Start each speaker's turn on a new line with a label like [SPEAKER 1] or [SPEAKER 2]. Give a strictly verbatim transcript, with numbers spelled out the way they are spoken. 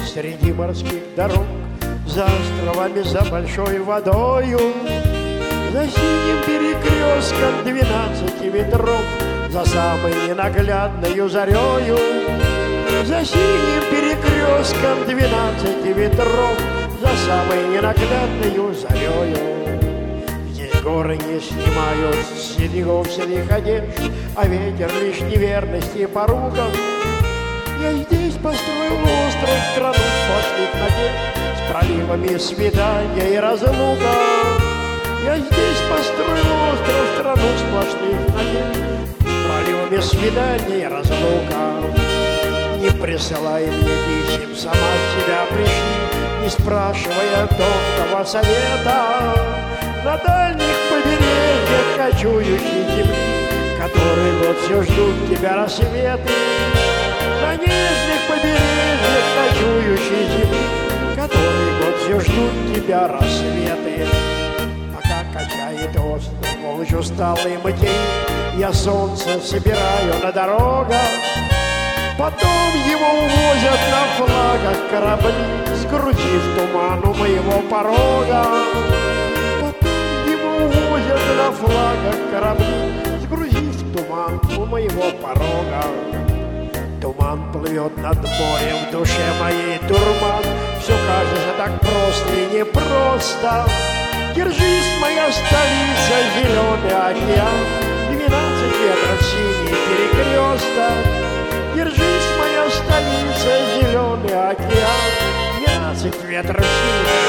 [SPEAKER 1] среди морских дорог, за островами, за большой водою, за синим перекрестком двенадцати ветров, за самой ненаглядною зарею, за синим перекрестком двенадцати ветров, за самой ненаглядною зарею. Здесь горы не снимают с снегов серых одежд, а ветер лишь неверности и порука. Я здесь построил остров, страну сплошных надежд, с проливами свидания и разлука. Я здесь построил остров, страну сплошных надежд, с проливами свидания и разлука. Не присылай мне писем, сама себя пришли, не спрашивая тонкого совета. На дальних побережьях кочующей земли, который год все ждут тебя рассветы. На нежных побережьях кочующей земли, который год все ждут тебя рассветы. Пока качает остров волжь усталый материк, я солнце собираю на дорогах. Потом его увозят на флагах корабли, сгрузив туман у моего порога. Потом его увозят на флагах корабли, сгрузив туман у моего порога. Туман плывет над морем, в душе моей дурман. Все кажется так просто и непросто. Держись, моя столица, зеленый океан, двенадцать ветров синий перекресток. Держись, моя столица, зеленый океан, двенадцать ветров синий